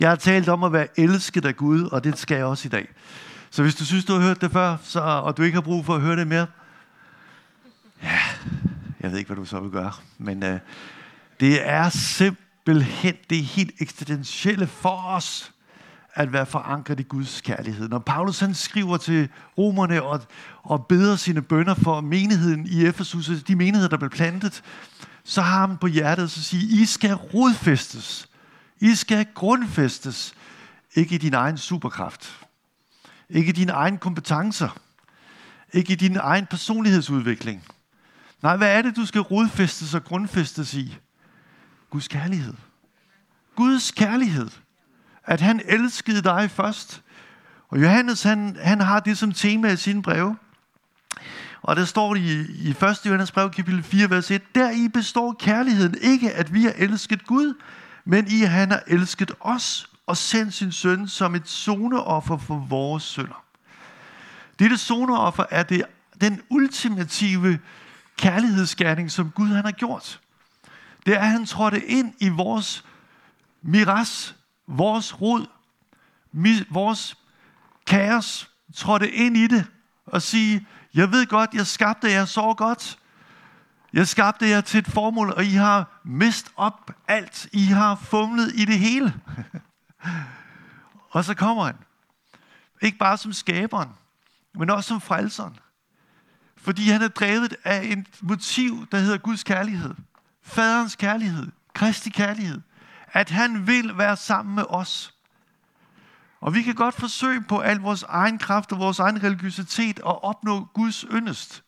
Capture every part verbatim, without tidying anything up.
Jeg har talt om at være elsket af Gud, og det skal jeg også i dag. Så hvis du synes, du har hørt det før, så, og du ikke har brug for at høre det mere, ja, jeg ved ikke, hvad du så vil gøre. Men øh, det er simpelthen det helt eksistentielle for os, at være forankret i Guds kærlighed. Når Paulus han skriver til romerne og, og beder sine bønner for menigheden i Efesus, de menigheder, der blev plantet, så har han på hjertet så siger, I skal rodfæstes. I skal grundfæstes. Ikke i din egen superkraft. Ikke i dine egne kompetencer. Ikke i din egen personlighedsudvikling. Nej, hvad er det, du skal rodfæstes og grundfæstes i? Guds kærlighed. Guds kærlighed. At han elskede dig først. Og Johannes, han, han har det som tema i sine breve. Og der står det i, i første Johannes brev, kapitel fire, vers et. Deri består kærligheden ikke, at vi har elsket Gud, men i, at han har elsket os og sendt sin søn som et soneoffer for vores synder. Dette soneoffer er det, den ultimative kærlighedsgerning, som Gud han har gjort. Det er, at han trådte ind i vores miras, vores rod, vores kaos, trådte ind i det og sige, jeg ved godt, jeg skabte jer så godt. Jeg skabte jer til et formål, og I har mist op alt. I har fumlet i det hele. Og så kommer han. Ikke bare som skaberen, men også som frelseren. Fordi han er drevet af et motiv, der hedder Guds kærlighed. Faderens kærlighed. Kristi kærlighed. At han vil være sammen med os. Og vi kan godt forsøge på al vores egen kraft og vores egen religiøsitet at opnå Guds yndest.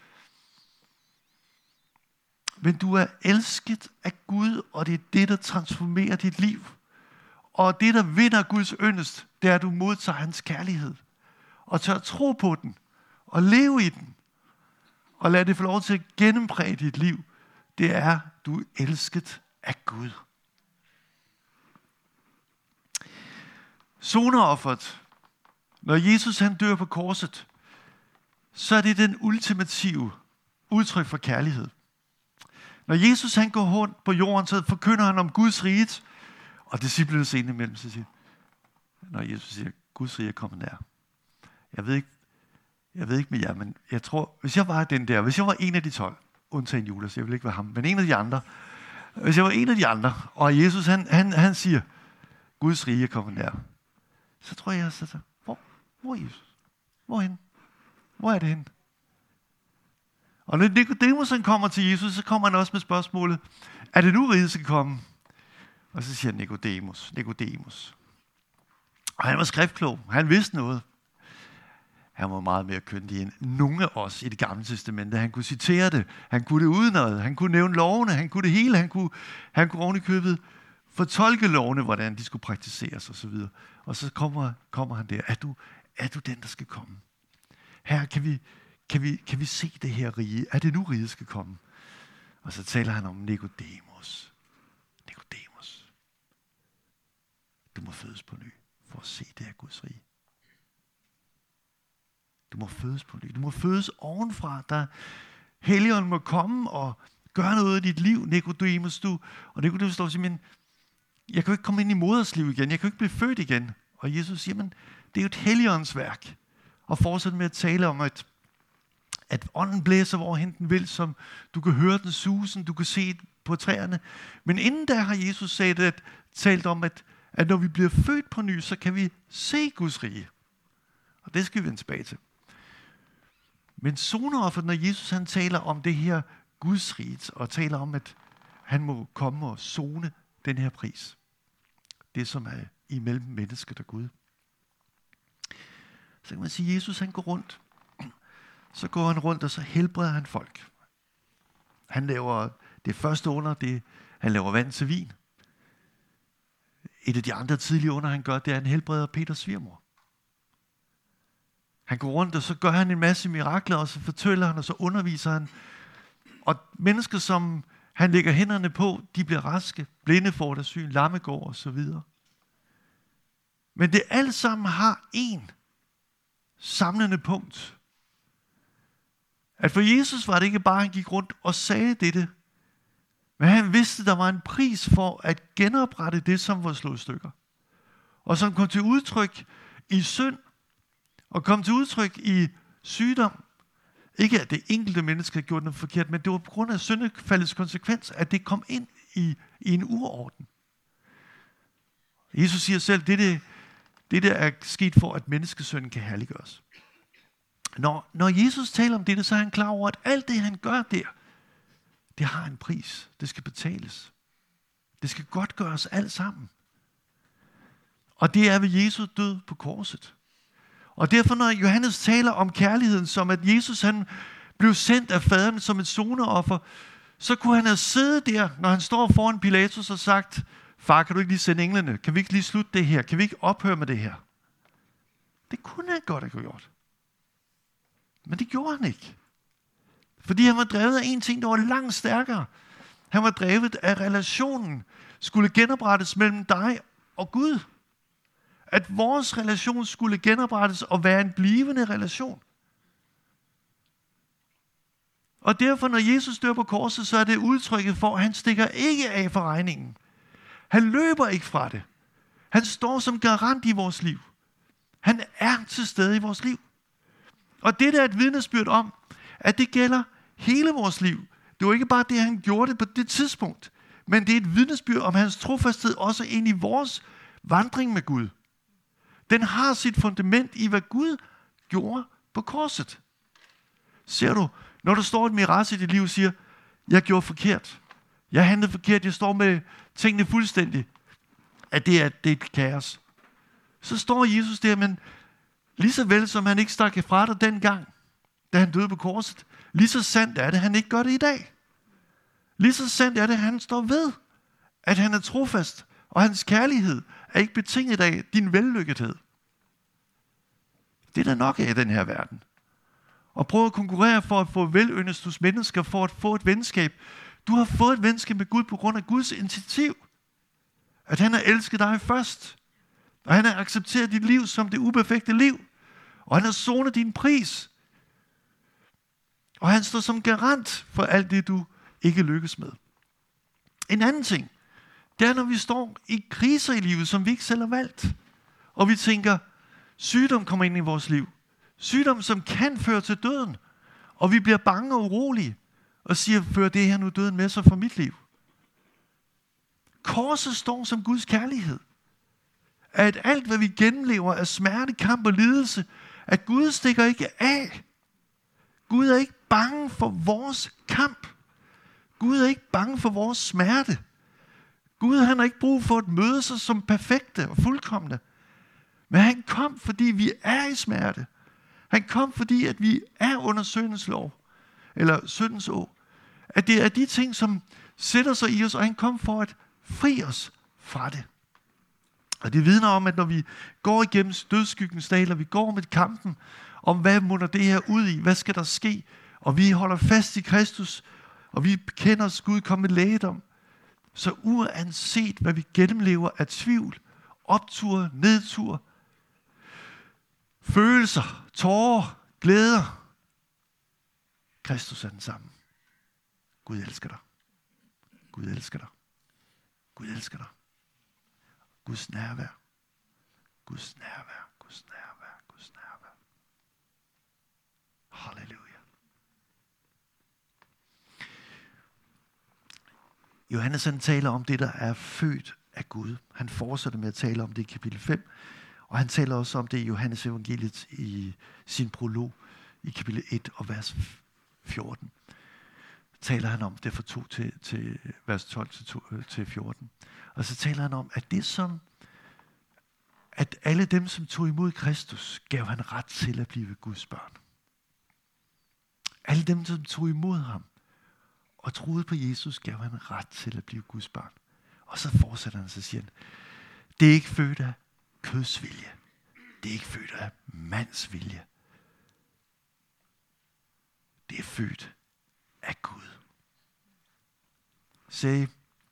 Men du er elsket af Gud, og det er det, der transformerer dit liv. Og det, der vinder Guds yndest, det er, at du modtager hans kærlighed. Og tør tro på den, og leve i den. Og lad det få lov til at gennempræge dit liv. Det er, du er elsket af Gud. Soneofferet, når Jesus han dør på korset, så er det den ultimative udtryk for kærlighed. Når Jesus han går rundt på jorden, så forkynder han om Guds rige, og disciplene ser ind imellem sig siger, når Jesus siger, Guds rige er kommet nær. Jeg ved ikke, jeg ved ikke med jer, men jeg tror, hvis jeg var den der, hvis jeg var en af de tolv, undtagen Judas, jeg vil ikke være ham, men en af de andre, hvis jeg var en af de andre, og Jesus han, han, han siger, Guds rige er kommet nær, så tror jeg, jeg så, hvor, hvor er Jesus? Hvorhen? Hvor er det henne? Og når Nikodemus kommer til Jesus, så kommer han også med spørgsmålet, er det nu riget skal komme? Og så siger Nikodemus, Nikodemus. Og han var skriftklog, han vidste noget. Han var meget mere køndig end nogen af os i det gamle testamente. Han kunne citere det, han kunne det udenad, han kunne nævne lovene, han kunne det hele, han kunne, han kunne oven i købet fortolke lovene, hvordan de skulle praktiseres osv. Og så kommer, kommer han der, er du, er du den, der skal komme? Her kan vi, kan, vi, kan vi se det her rige? Er det nu riget skal komme? Og så taler han om Nikodemus. Nikodemus. Du må fødes på ny for at se det her Guds rige. Du må fødes på ny. Du må fødes ovenfra. Der Helligånden må komme og gøre noget i dit liv, Nikodemus. Du, og Nikodemus står og siger, men jeg kan jo ikke komme ind i moders liv igen. Jeg kan jo ikke blive født igen. Og Jesus siger, men det er jo et Helligåndens værk. Og fortsætter med at tale om, at, at ånden blæser, hvorhen den vil, som du kan høre den susen, du kan se på træerne. Men inden der har Jesus sagt, at, talt om, at, at når vi bliver født på ny, så kan vi se Guds rige. Og det skal vi vende tilbage til. Men soneofferet, når Jesus han taler om det her Guds rige, og taler om, at han må komme og sone den her pris. Det, som er imellem mennesket og Gud. Så kan man sige, at Jesus han går rundt. Så går han rundt, og så helbreder han folk. Han laver det første under, det, han laver vand til vin. Et af de andre tidlige under, han gør, det er, at han helbreder Peters svigermor. Han går rundt, og så gør han en masse mirakler, og så fortæller han, og så underviser han. Og mennesker, som han lægger hænderne på, de bliver raske, blinde får deres syn, lamme går og så videre. Men det alt sammen har én samlende punkt. At for Jesus var det ikke bare, at han gik rundt og sagde dette, men han vidste, at der var en pris for at genoprette det, som var slået i stykker. og som kom til udtryk i synd, og kom til udtryk i sygdom. Ikke at det enkelte menneske har gjort noget forkert, men det var på grund af syndefaldets konsekvens, at det kom ind i, i en urorden. Jesus siger selv, det, det, det der er sket for, at menneskesønnen kan herliggøres. Når, når Jesus taler om det, så er han klar over, at alt det, han gør der, det har en pris. Det skal betales. Det skal godt gøres alt sammen. Og det er ved Jesu død på korset. Og derfor, når Johannes taler om kærligheden, som at Jesus han blev sendt af faderen som et soneoffer, så kunne han have siddet der, når han står foran Pilatus og sagt, far, kan du ikke lige sende englene? Kan vi ikke lige slutte det her? Kan vi ikke ophøre med det her? Det kunne han godt have gjort. Men det gjorde han ikke. Fordi han var drevet af en ting, der var langt stærkere. Han var drevet af relationen, skulle genoprettes mellem dig og Gud. At vores relation skulle genoprettes og være en blivende relation. Og derfor, når Jesus dør på korset, så er det udtrykket for, at han stikker ikke af for regningen. Han løber ikke fra det. Han står som garant i vores liv. Han er til stede i vores liv. Og det der er et vidnesbyrd om, at det gælder hele vores liv. Det var ikke bare det, han gjorde det på det tidspunkt, men det er et vidnesbyrd om hans trofasthed også ind i vores vandring med Gud. Den har sit fundament i, hvad Gud gjorde på korset. Ser du, når der står et miras i dit liv og siger, jeg gjorde forkert, jeg handlede forkert, jeg står med tingene fuldstændig, at det er, det er et kaos. Så står Jesus der, men lige så vel som han ikke stak fra dig dengang, da han døde på korset, lige så sandt er det, han ikke gør det i dag. Lige så sandt er det, at han står ved, at han er trofast, og hans kærlighed er ikke betinget af din vellykkethed. Det er der nok af i den her verden. Og prøv at konkurrere for at få velyndet hos mennesker, for at få et venskab. Du har fået et venskab med Gud på grund af Guds initiativ. At han har elsket dig først. Og han har accepteret dit liv som det uperfekte liv. Og han har sonet din pris. Og han står som garant for alt det, du ikke lykkes med. En anden ting, det er, når vi står i kriser i livet, som vi ikke selv har valgt. Og vi tænker, sygdom kommer ind i vores liv. Sygdom, som kan føre til døden. Og vi bliver bange og urolige. Og siger, fører det her nu døden med sig for mit liv? Korset står som Guds kærlighed. At alt, hvad vi gennemlever af smerte, kamp og lidelse, at Gud stikker ikke af. Gud er ikke bange for vores kamp. Gud er ikke bange for vores smerte. Gud, han har ikke brug for at møde sig som perfekte og fuldkomne. Men han kom, fordi vi er i smerte. Han kom, fordi at vi er under syndens lov. Eller syndens å. At det er de ting, som sætter sig i os, og han kom for at fri os fra det. Og det vidner om, at når vi går igennem dødsskyggens dal, og vi går med kampen, om hvad munder det her ud i, hvad skal der ske, og vi holder fast i Kristus, og vi bekender os Gud kom med lægedom, så uanset hvad vi gennemlever af tvivl, optur, nedtur, følelser, tårer, glæder, Kristus er den samme. Gud elsker dig. Gud elsker dig. Gud elsker dig. Guds nærvær. Guds nærvær. Guds nærvær. Guds nærvær. Halleluja. Johannes han taler om det, der er født af Gud. Han fortsætter med at tale om det i kapitel fem. Og han taler også om det i Johannes evangeliet i sin prolog i kapitel et og vers fjorten. Taler han om det fra to til, til vers tolv til, to, til fjorten. Og så taler han om, at det som, at alle dem, som tog imod Kristus, gav han ret til at blive Guds børn. Alle dem, som tog imod ham og troede på Jesus, gav han ret til at blive Guds børn. Og så fortsætter han, så siger han, det er ikke født af kødsvilje. Det er ikke født af mands vilje. Det er født af Gud. Se,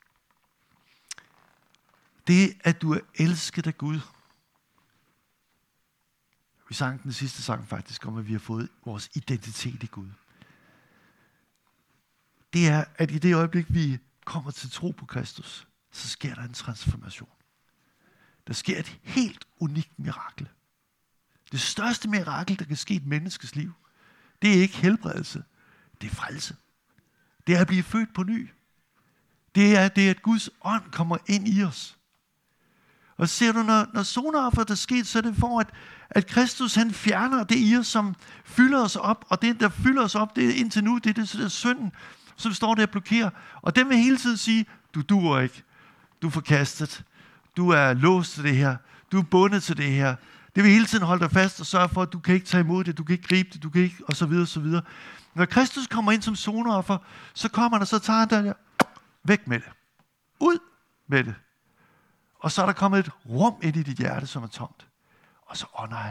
det at du er elsket af Gud. Vi sang den sidste sang faktisk om, at vi har fået vores identitet i Gud. Det er, at i det øjeblik, vi kommer til tro på Kristus, så sker der en transformation. der sker et helt unikt mirakel. Det største mirakel, der kan ske i et menneskes liv, det er ikke helbredelse, det er frelse. Det er at blive født på ny. Det er, det er at Guds ånd kommer ind i os. Og ser du, når, når soneofferet er sket, så er det for, at, at Kristus han fjerner det i os, som fylder os op. Og det, der fylder os op, det er indtil nu, det er det, det er synden, som står der og blokerer. Og den vil hele tiden sige, du duer ikke. Du er forkastet. Du er låst til det her. Du er bundet til det her. Det vil hele tiden holde dig fast og sørge for, at du kan ikke tage imod det, du kan ikke gribe det, du kan ikke, og så videre, og så videre. Når Kristus kommer ind som soneoffer, så kommer han, og så tager han der, væk med det. Ud med det. Og så er der kommet et rum ind i dit hjerte, som er tomt. Og så ånder han.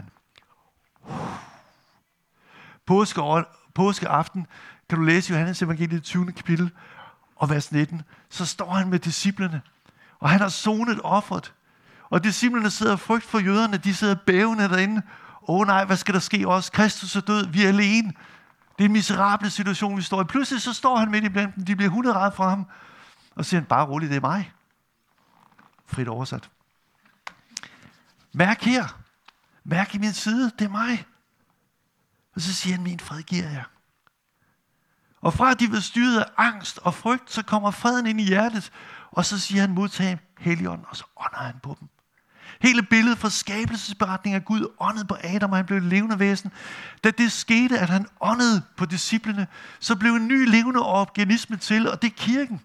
Påske, påskeaften kan du læse Johannes evangeliet tyvende kapitel og vers nitten. Så står han med disciplene, og han har sonet offeret. Og disciplene sidder og frygt for jøderne, de sidder bævende derinde. Åh nej, hvad skal der ske også? Kristus er død, vi er alene. Det er en miserabel situation, vi står i. Pludselig så står han midt i blandt dem, de bliver hunderede fra ham. Og så siger han, bare roligt, det er mig. Frit oversat. Mærk her. Mærk i min side, det er mig. Og så siger han, min fred giver jeg. Og fra at de var styret af angst og frygt, så kommer freden ind i hjertet. Og så siger han, modtag Helligånden, og så ånder han på dem. Hele billedet fra skabelsesberetningen af Gud åndede på Adam, og han blev et levende væsen. Da det skete, at han åndede på disciplene, så blev en ny levende organisme til, og det er kirken.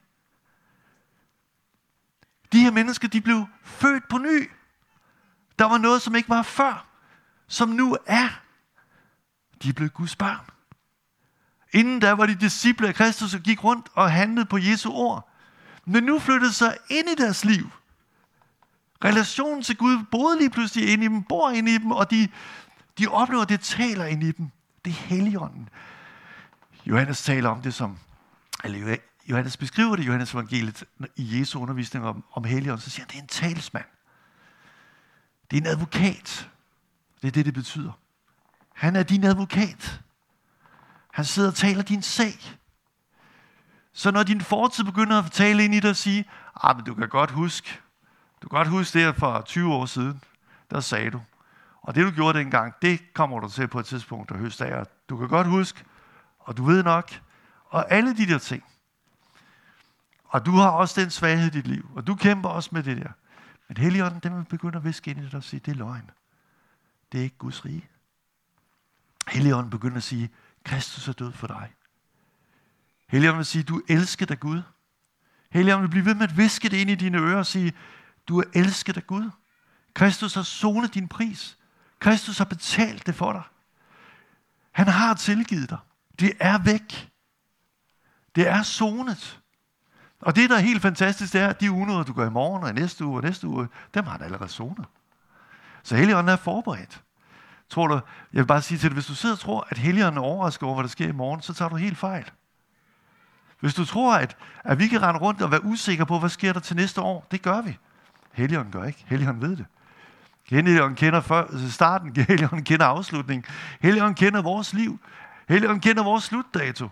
De her mennesker, de blev født på ny. Der var noget, som ikke var før, som nu er. De blev Guds børn. Inden der var de disciple af Kristus, og gik rundt og handlede på Jesu ord. Men nu flyttede sig ind i deres liv. Relationen til Gud boede lige pludselig ind i dem, bor ind i dem, og de, de oplever, at det taler ind i dem. Det er Helligånden. Johannes taler om det som, eller Johannes beskriver det i Johannes evangeliet i Jesu undervisning om, om Helligånden, så siger han, det er en talsmand. Det er en advokat. Det er det, det betyder. Han er din advokat. Han sidder og taler din sag. Så når din fortid begynder at tale ind i dig og sige, ah, men du kan godt huske, du kan godt huske det her for tyve år siden, der sagde du. Og det du gjorde dengang, det kommer du til på et tidspunkt at høste af. Du kan godt huske, og du ved nok, og alle de der ting. Og du har også den svaghed i dit liv, og du kæmper også med det der. Men Helligånden, den vil begynde at viske ind i dig og sige, det er løgn. Det er ikke Guds rige. Helligånden begynder at sige, Kristus er død for dig. Helligånden vil sige, du er elsket af Gud. Helligånden vil blive ved med at viske det ind i dine ører og sige, du er elsket af Gud. Kristus har sonet din pris. Kristus har betalt det for dig. Han har tilgivet dig. Det er væk. Det er sonet. Og det, der er helt fantastisk, det er, at de ugenåder, du gør i morgen og i næste uge og næste uge, dem har han allerede sonet. Så Helligånden er forberedt. Tror du, jeg vil bare sige til dig, hvis du sidder og tror, at Helligånden er overrasket over, hvad der sker i morgen, så tager du helt fejl. Hvis du tror, at, at vi kan rende rundt og være usikre på, hvad sker der til næste år, det gør vi. Helligånden gør ikke. Helligånden ved det. Helligånden kender før, starten, Helligånden kender afslutningen. Helligånden kender vores liv. Helligånden kender vores slutdato.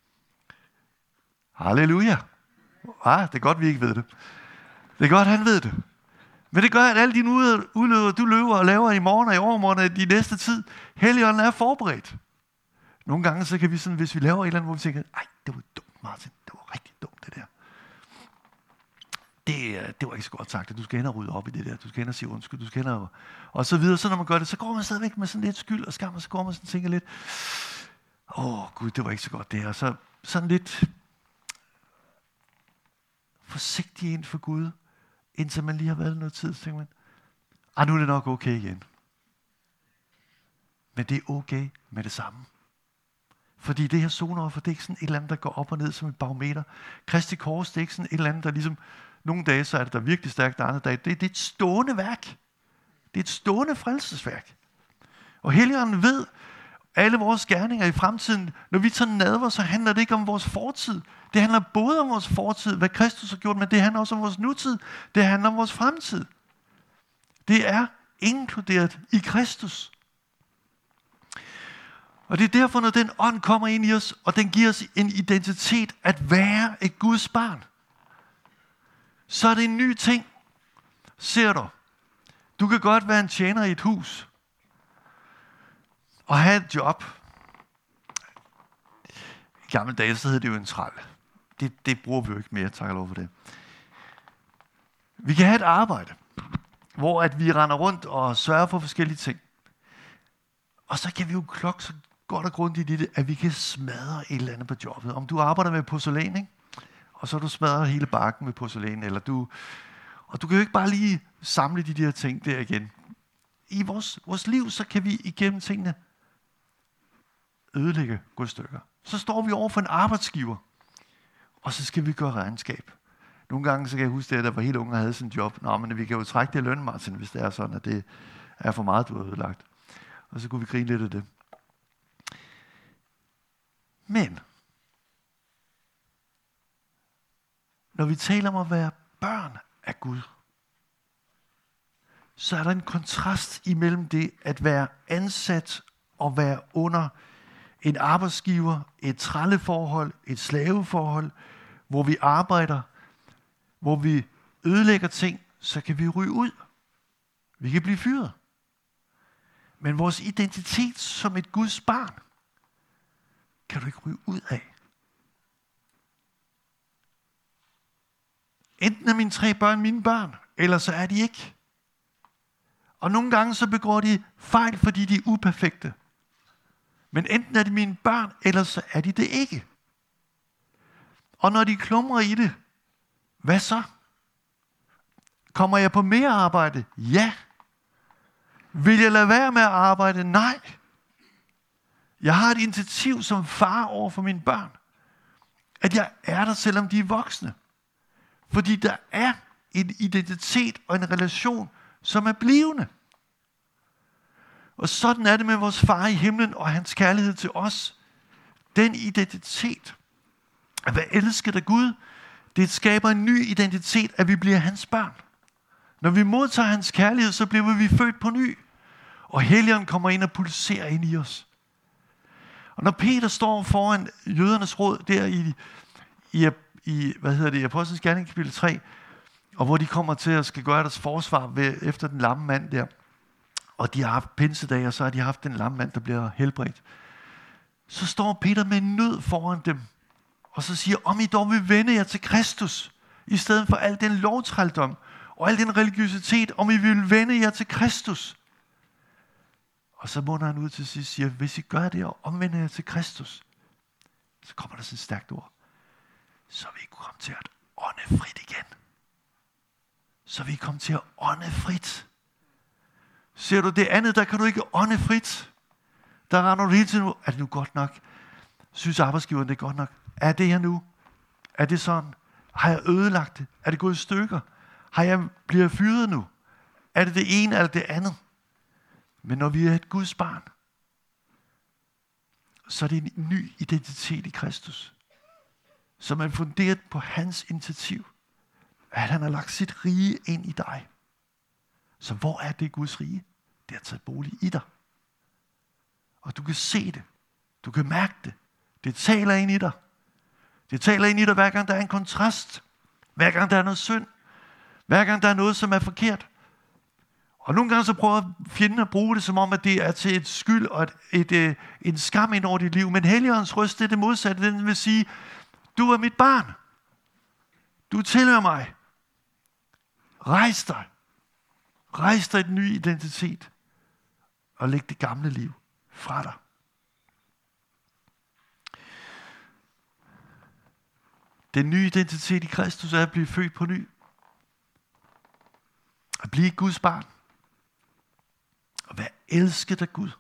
Halleluja. Ah, det er godt, vi ikke ved det. Det er godt, han ved det. Men det gør, at alle dine udløber, du løber og laver i morgen og i overmorgen og i næste tid, Helligånden er forberedt. Nogle gange, så kan vi sådan, hvis vi laver et eller andet, hvor vi tænker, ej, det var dumt, Martin. Det var rigtig dumt, det der. Det, det var ikke så godt sagt, at du skal hen og rydde op i det der. Du skal hen og sige undskyld, du skal hen og, og så videre. Så når man gør det, så går man stadigvæk med sådan lidt skyld og skam, og så går man sådan og tænker lidt, åh oh, Gud, det var ikke så godt det her. Så sådan lidt forsigtig ind for Gud, indtil man lige har været noget tid, så tænker man, ah, nu er det nok okay igen. Men det er okay med det samme. Fordi det her soneoffer, det er ikke sådan et eller andet, der går op og ned som et barometer. Kristi kors, det er ikke sådan et eller andet, der ligesom, nogle dage så er det der virkelig stærkt, andre dage, det, det er et stående værk. Det er et stående frelsesværk. Og Helligånden ved, alle vores gerninger i fremtiden, når vi tager nadver, så handler det ikke om vores fortid. Det handler både om vores fortid, hvad Kristus har gjort, men det handler også om vores nutid. Det handler om vores fremtid. Det er inkluderet i Kristus. Og det er derfor, når den ånd kommer ind i os, og den giver os en identitet at være et Guds barn, så er det en ny ting. Ser du? Du kan godt være en tjener i et hus og have et job. I gamle dage, så hed det jo en træl. Det, det bruger vi jo ikke mere, tak og lov for det. Vi kan have et arbejde, hvor at vi render rundt og sørger for forskellige ting. Og så kan vi jo klokke så godt og grundigt i det, at vi kan smadre et eller andet på jobbet. Om du arbejder med porcelæn, ikke? Og så du smadrer hele bakken med porcelæn, eller du... Og du kan jo ikke bare lige samle de der ting der igen. I vores, vores liv, så kan vi igennem tingene ødelægge, gå i stykker. Så står vi over for en arbejdsgiver, og så skal vi gøre regnskab. Nogle gange, så kan jeg huske det, at der var helt unge, der havde sådan en job. Nå, men vi kan jo trække det løn, Martin, hvis det er sådan, at det er for meget, du har ødelagt. Og så kunne vi grine lidt af det. Men, når vi taler om at være børn af Gud, så er der en kontrast imellem det at være ansat og være under en arbejdsgiver, et trælleforhold, et slaveforhold, hvor vi arbejder, hvor vi ødelægger ting, så kan vi ryge ud. Vi kan blive fyret. Men vores identitet som et Guds barn, kan du ikke ryge ud af. Enten er mine tre børn mine børn, eller så er de ikke. Og nogle gange så begår de fejl, fordi de er uperfekte. Men enten er de mine børn, eller så er de det ikke. Og når de klumrer i det, hvad så? Kommer jeg på mere arbejde? Ja. Vil jeg lade være med at arbejde? Nej. Jeg har et initiativ som far over for mine børn. At jeg er der, selvom de er voksne. Fordi der er en identitet og en relation, som er blivende. Og sådan er det med vores far i himlen og hans kærlighed til os. Den identitet, at være elsket af Gud, det skaber en ny identitet, at vi bliver hans børn. Når vi modtager hans kærlighed, så bliver vi født på ny. Og Helligånden kommer ind og pulserer ind i os. Og når Peter står foran jødernes råd der i, i, i hvad hedder det, Apostlenes Gerninger kapitel tre, og hvor de kommer til at skal gøre deres forsvar ved, efter den lamme mand der, og de har haft pinsedag, og så har de haft den lamme mand, der bliver helbredt. Så står Peter med nød foran dem, og så siger, om I dog vil vende jer til Kristus, i stedet for al den lovtrældom, og al den religiøsitet, om I vil vende jer til Kristus. Og så munder han ud til sidst og siger, hvis I gør det og omvender jer til Kristus, så kommer der sådan et stærkt ord, så vil I kunne komme til at ånde frit igen. Så vil I komme til at ånde frit. Ser du det andet, der kan du ikke ånde frit. Der render du hele tiden, er det nu godt nok? Synes arbejdsgiveren, det er godt nok? Er det her nu? Er det sådan? Har jeg ødelagt det? Er det gået i stykker? Har jeg bliver fyret nu? Er det det ene eller det andet? Men når vi er et Guds barn, så er det en ny identitet i Kristus, som er funderet på hans initiativ, at han har lagt sit rige ind i dig. Så hvor er det Guds rige? Det har taget bolig i dig. Og du kan se det. Du kan mærke det. Det taler ind i dig. Det taler ind i dig, hver gang der er en kontrast. Hver gang der er noget synd. Hver gang der er noget, som er forkert. Og nogle gange så prøver fjenden at bruge det, som om, at det er til et skyld og et, et, et, en skam ind over dit liv. Men Helligåndens røst, det er det modsatte. Den vil sige, du er mit barn. Du tilhører mig. Rejs dig. Rejs dig i den nye identitet. Og læg det gamle liv fra dig. Den nye identitet i Kristus er at blive født på ny. At blive Guds barn. At være elsket af Gud.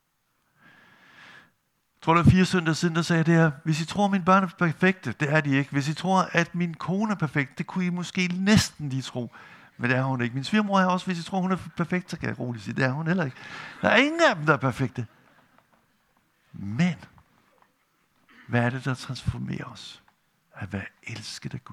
Jeg tror, der er fire søndage siden, der sagde det her. Hvis I tror, at mine børn er perfekte, det er de ikke. Hvis I tror, at min kone er perfekt, det kunne I måske næsten lige tro. Men det er hun ikke. Min svigermor er også, hvis I tror, hun er perfekt, så kan jeg roligt sige, det er hun heller ikke. Der er ingen af dem, der er perfekte. Men, hvad er det, der transformerer os? At være elsket af Gud.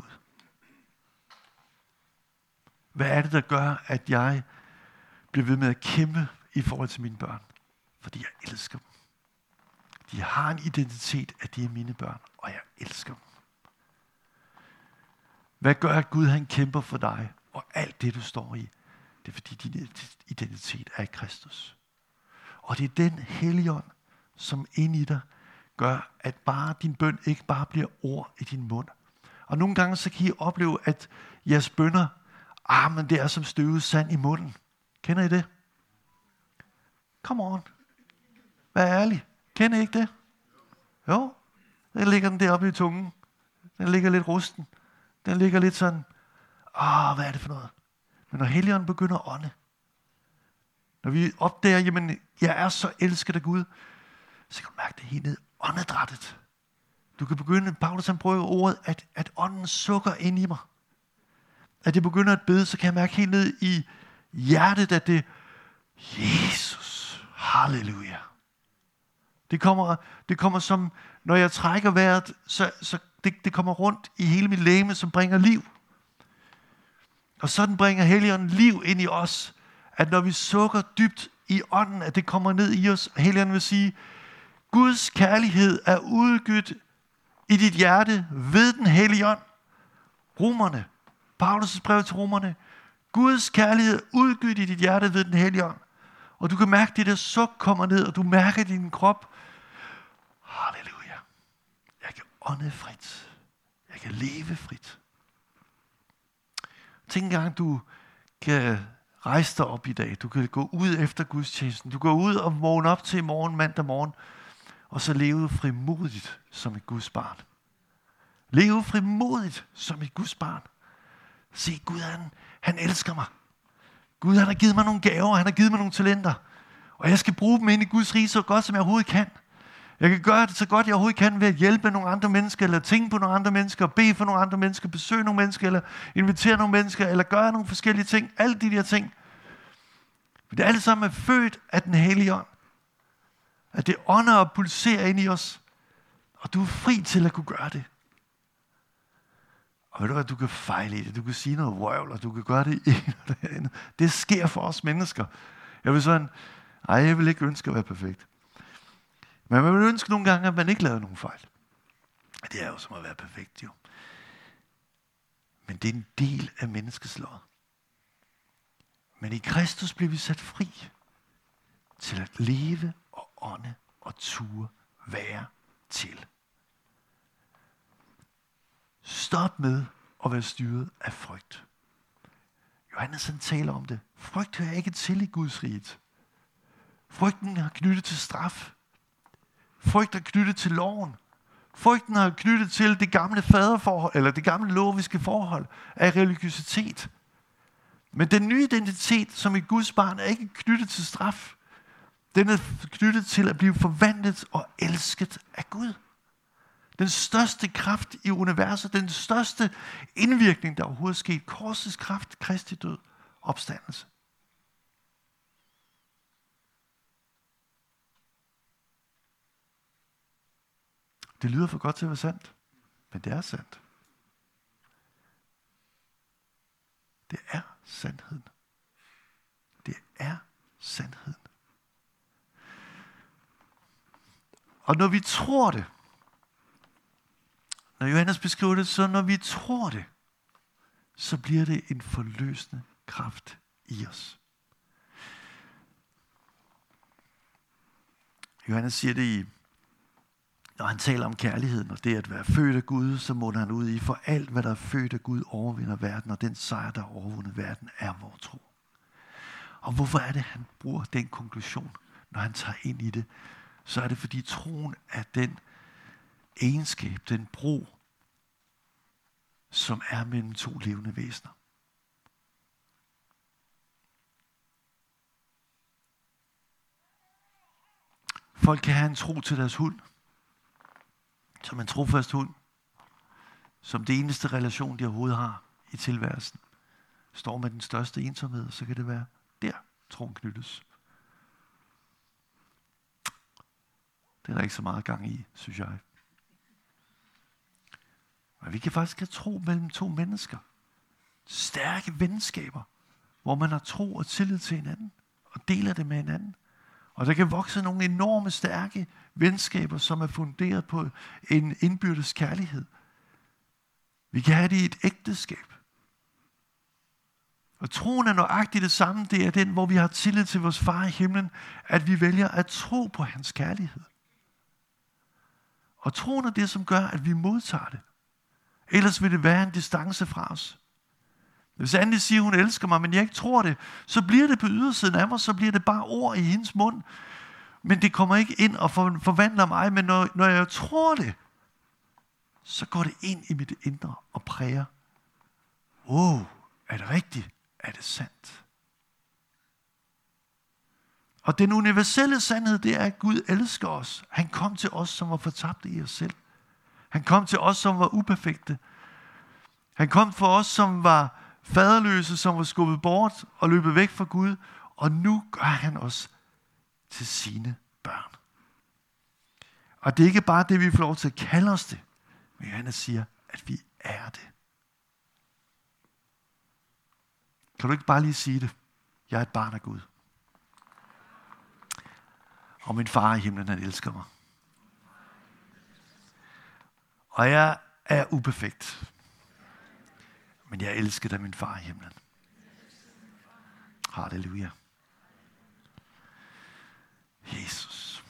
Hvad er det, der gør, at jeg bliver ved med at kæmpe i forhold til mine børn? Fordi jeg elsker dem. De har en identitet, at de er mine børn, og jeg elsker dem. Hvad gør, at Gud han kæmper for dig, og alt det, du står i? Det er fordi din identitet er i Kristus. Og det er den Helligånd, som ind i dig gør, at bare din bøn ikke bare bliver ord i din mund. Og nogle gange så kan I opleve, at jeres bønner, ah, men det er som støvet sand i munden. Kender I det? Come on. Vær ærlig. Kender I ikke det? Jo. Den ligger den deroppe i tungen. Den ligger lidt rusten. Den ligger lidt sådan, ah, hvad er det for noget? Men når Helligånden begynder at ånde, når vi opdager, jamen, jeg er så elsket af Gud, så kan du mærke det helt ned åndedrættet. Du kan begynde, Paulus han prøver ordet, at, at ånden sukker ind i mig. At jeg begynder at bede, så kan jeg mærke helt ned i hjertet, at det, Jesus, halleluja. Det kommer, det kommer som, når jeg trækker vejret, så, så det, det kommer rundt i hele mit legeme, som bringer liv. Og sådan bringer Helligånden liv ind i os, at når vi sukker dybt i ånden, at det kommer ned i os. Helligånden vil sige, Guds kærlighed er udgydt i dit hjerte ved den Hellige Ånd. Romerne, Paulus' brev til Romerne. Guds kærlighed er udgydt i dit hjerte ved den Hellige Ånd. Og du kan mærke, at det der suk kommer ned, og du mærker i din krop, halleluja, jeg kan ånde frit. Jeg kan leve frit. Tænk engang, du kan rejse dig op i dag. Du kan gå ud efter gudstjenesten. Du går ud og vågne op til i morgen, mandag morgen, og så leve frimodigt som et Guds barn. Leve frimodigt som et Guds barn. Se, Gud han, han elsker mig. Gud han har givet mig nogle gaver, han har givet mig nogle talenter. Og jeg skal bruge dem ind i Guds rige så godt, som jeg overhovedet kan. Jeg kan gøre det så godt, jeg overhovedet kan ved at hjælpe nogle andre mennesker, eller tænke på nogle andre mennesker, bede for nogle andre mennesker, besøge nogle mennesker, eller invitere nogle mennesker, eller gøre nogle forskellige ting. Alle de der ting. Men det er alle sammen er født af den Hellige Ånd. At det ånder og pulserer ind i os. Og du er fri til at kunne gøre det. Og ved du hvad, du kan fejle i det. Du kan sige noget vrøvl, og du kan gøre det ene og det andet. Det sker for os mennesker. Jeg vil sådan, ej, jeg vil ikke ønske at være perfekt. Men man vil ønske nogle gange, at man ikke lavede nogen fejl. Det er jo som at være perfekt, jo. Men det er en del af menneskets lod. Men i Kristus bliver vi sat fri til at leve og ånde og ture være til. Stop med at være styret af frygt. Johannes han taler om det. Frygt hører ikke til i Guds riget. Frygten er knyttet til straf. Frygt er knyttet til loven. Frygten er knyttet til det gamle faderforhold, eller det gamle loviske forhold af religiøsitet. Men den nye identitet, som et Guds barn, er ikke knyttet til straf. Den er knyttet til at blive forvandlet og elsket af Gud. Den største kraft i universet, den største indvirkning, der overhovedet er sket, korsets kraft, Kristi død, opstandelse. Det lyder for godt til at være sandt, men det er sandt. Det er sandheden. Det er sandheden. Og når vi tror det, når Johannes beskriver det, så når vi tror det, så bliver det en forløsende kraft i os. Johannes siger det i, når han taler om kærligheden, og det at være født af Gud, så munder han ud i, for alt hvad der er født af Gud overvinder verden, og den sejr, der overvinder verden, er vores tro. Og hvorfor er det, han bruger den konklusion, når han tager ind i det? Så er det, fordi troen er den egenskab, den bro, som er mellem to levende væsener. Folk kan have en tro til deres hund, som en trofast hund, som det eneste relation, de overhovedet har i tilværelsen. Står med den største ensomhed, så kan det være der, troen knyttes. Det er der ikke så meget gang i, synes jeg. Men vi kan faktisk have tro mellem to mennesker. Stærke venskaber, hvor man har tro og tillid til hinanden, og deler det med hinanden. Og der kan vokse nogle enorme, stærke venskaber, som er funderet på en indbyrdes kærlighed. Vi kan have det i et ægteskab. Og troen er nøjagtigt det samme. Det er den, hvor vi har tillid til vores far i himlen, at vi vælger at tro på hans kærlighed. Og troen er det, som gør, at vi modtager det. Ellers vil det være en distance fra os. Hvis Anne siger, hun elsker mig, men jeg ikke tror det, så bliver det på ydersiden af mig, så bliver det bare ord i hendes mund. Men det kommer ikke ind og forvandler mig, men når, når jeg tror det, så går det ind i mit indre og præger. Wow, er det rigtigt? Er det sandt? Og den universelle sandhed, det er, at Gud elsker os. Han kom til os, som var fortabte i os selv. Han kom til os, som var uperfekte. Han kom for os, som var faderløse, som var skubbet bort og løbet væk fra Gud. Og nu gør han os til sine børn. Og det er ikke bare det, vi får lov til at kalde os det. Men han siger, at vi er det. Kan du ikke bare lige sige det? Jeg er et barn af Gud. Og min far i himlen, han elsker mig. Og jeg er uperfekt. Men jeg elsker da min far i himlen. Halleluja. Jesus.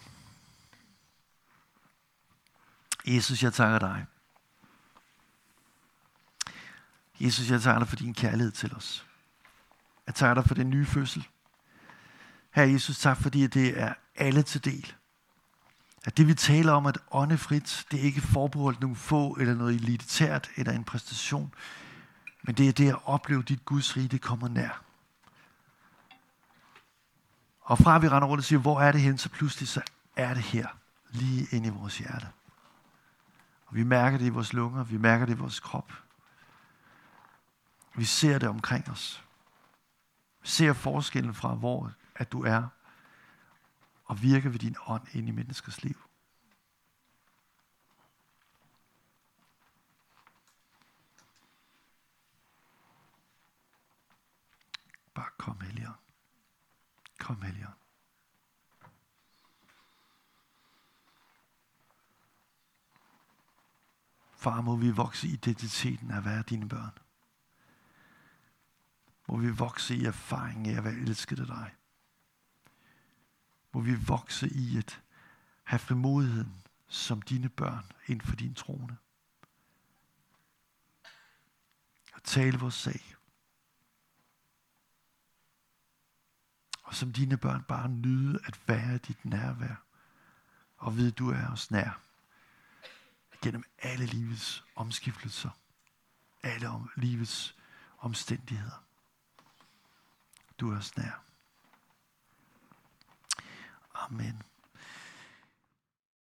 Jesus, jeg takker dig. Jesus, jeg takker dig for din kærlighed til os. Jeg takker dig for den nye fødsel. Herre Jesus, tak fordi det er alle til del. At det vi taler om, at åndefrit, det er ikke forbeholdt nogle få, eller noget elitært, eller en præstation. Men det er det at opleve, at dit Guds rige, det kommer nær. Og fra vi render rundt og siger, hvor er det hen, så pludselig så er det her, lige inde i vores hjerte. Og vi mærker det i vores lunger, vi mærker det i vores krop. Vi ser det omkring os. Vi ser forskellen fra, hvor at du er, og virker ved din ånd ind i menneskers liv. Bare kom, Helligånd. Kom, Helligånd. Far, må vi vokse i identiteten af at være dine børn. Må vi vokse i erfaringen af at være elsket af dig. Må vi vokse i at have frimodigheden som dine børn inden for din trone. Og tale vores sag. Og som dine børn bare nyde at være dit nærvær. Og vide, du er os nær. Gennem alle livets omskiftelser. Alle om livets omstændigheder. Du er os nær. Amen.